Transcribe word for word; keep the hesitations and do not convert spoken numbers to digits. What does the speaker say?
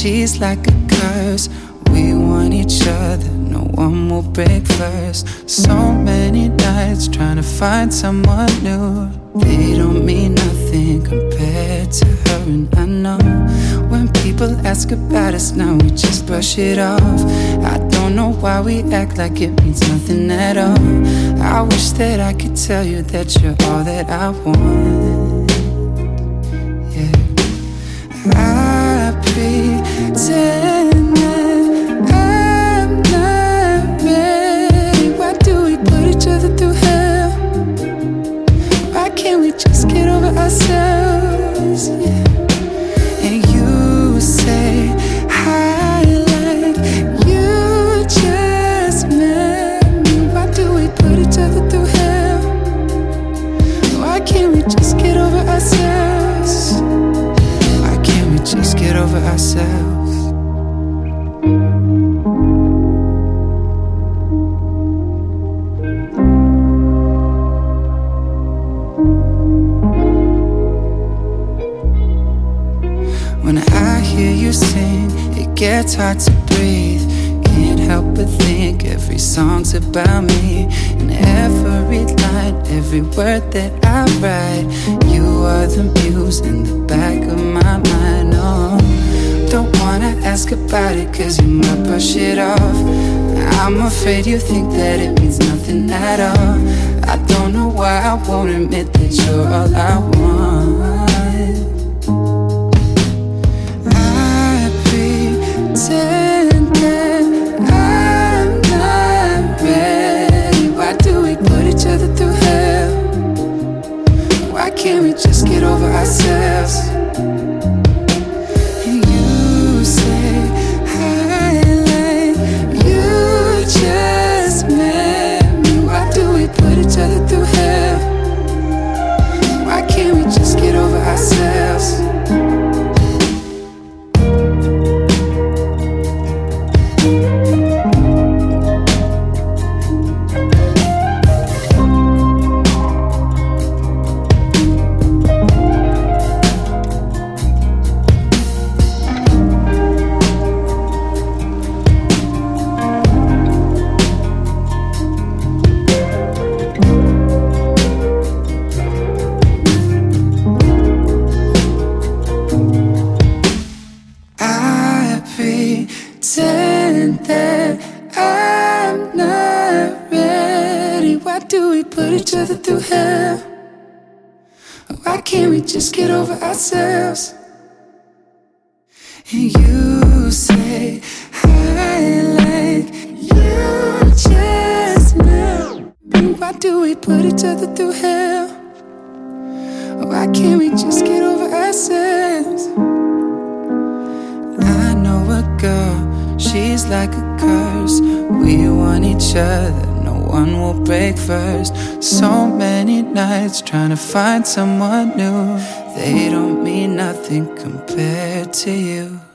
she's like a curse. We want each other, no one will break first. So many nights trying to find someone new. They don't mean nothing compared to her, and I know when people ask about us now, we just brush it off. I don't know why we act like it means nothing at all. I wish that I could tell you that you're all that I want. Yeah, I pretend that I'm not ready. Why do we put each other through hell? Why can't we just get over ourselves? Yeah. And you say I like you just met me. Why do we put each other through hell? Why can't we just get over ourselves? Why can't we just get over ourselves? When I hear you sing, it gets hard to breathe. Can't help but think every song's about me. And every line, every word that I write, you are the muse in the back of my mind. Oh, don't wanna ask about it, cause you might brush it off. I'm afraid you think that it means nothing at all. I don't know why I won't admit that you're all I want. Pretend that I'm not ready. Why do we put each other through hell? Why can't we just get over ourselves? And you say I like you just met me. Why do we put each other through hell? Why can't we just get over ourselves? Pretend that I'm not ready. Why do we put each other through hell? Why can't we just get over ourselves? And you say I like you just now. Why do we put each other through hell? Why can't we just get over ourselves? I know a girl, she's like a curse. We want each other, no one will break first. So many nights trying to find someone new. They don't mean nothing compared to you.